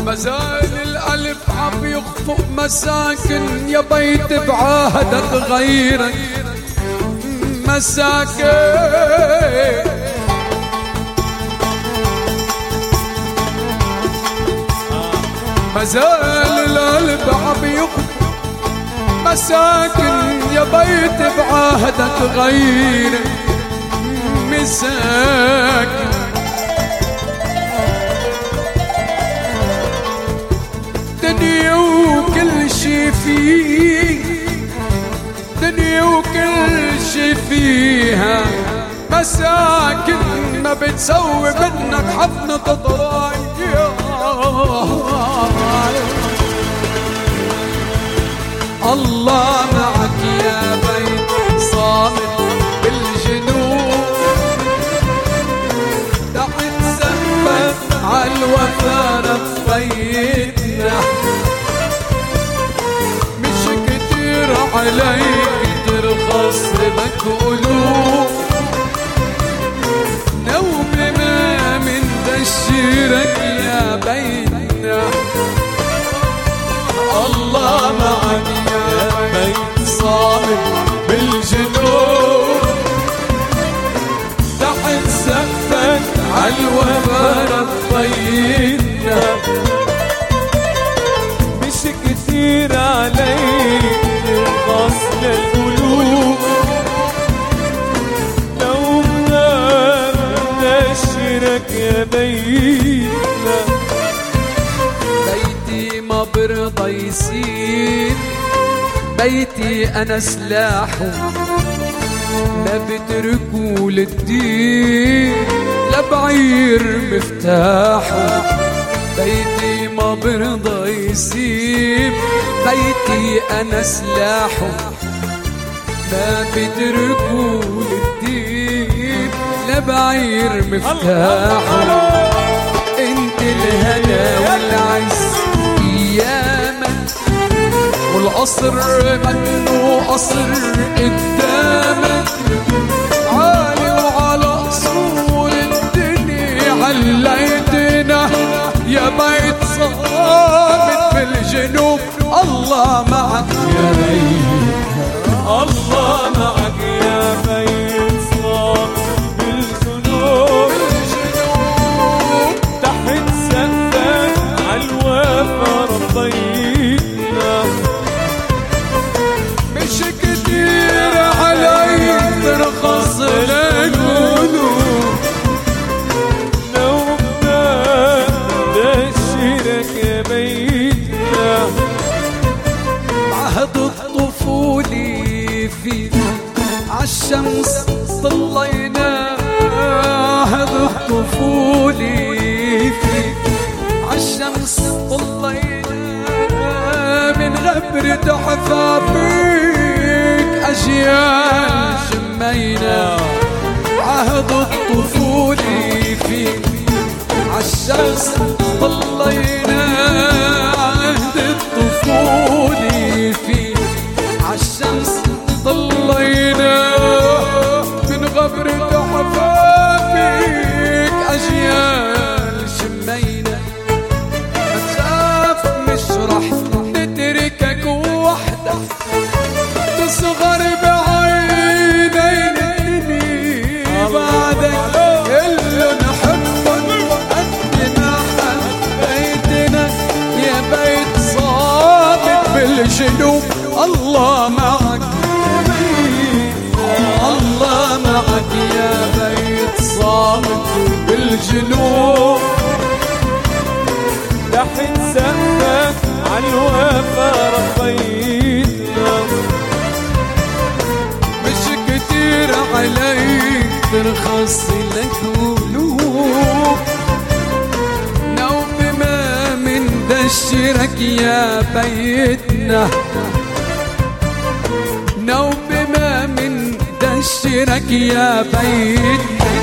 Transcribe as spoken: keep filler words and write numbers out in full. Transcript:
مازال القلب عم يخطئ مساكن يا بيت بعهدك غيرك مساكن. مازال القلب عم يخطئ مساكن يا بيت بعهدك غيرك مساكن. دنيا وكل شي فيه دنيا وكل شي فيها مساكن ما بتسوي منك حفنة ضرايا. الله معك يا بيت صامت بالجنوب تحت سقفك عالوفا ربيتنا. مش كتير عليك ترخص لك قلوب نوم ما من دشرك يا بيتنا. الله معك يا بيت صامت بالجنوب تحت سقفك عالوفا ربيتنا. مش كتير عليك غسل القلوب لو ما نشرك يا بيتنا. بيتي ما برضى يسيب بيتي أنا سلاحه ما بتركوا للدين لبعير مفتاحه. بيتي ما برضى يسيب بيتي أنا سلاحه ما بتركوا للدين لبعير مفتاحه. انت الهنا والعز ايامك والقصر منه قصر قدامك عالي وعلى قصور الدنيا عليتنا يا بيت صامت بالجنوب. الله معك يا بيت الله معك يا بيت صامت بالجنوب تحت سقفك عالوفا ربيتنا. مش كتير عليك ترخص للقلوب لو ما دشرك يا بيتنا. عهد الطفولي فيك عالشمس طلينا عهد الطفولي فيك عالشمس طلينا من غبرة حفافيك أجيال شمينا. عهد الطفولي فيك عالشمس طلينا عهد الطفولي فيك عالشمس طلينا من غبرة حفافيك أجيال شمينا. ما تخاف مش رح نتركك وحدك تصغر بعينين الدنيا بعدك اللي نحبك قد ما حبيتنا يا بيت صامت بالجنوب. الله معك الله معك يا بيت صامت بالجنوب تحت سقفك عالوفا ربيتنا. مش كتير عليك ترخص لك قلوب نوم ما من دشرك يا بيتنا. نوم ما من دشرك يا بيتنا.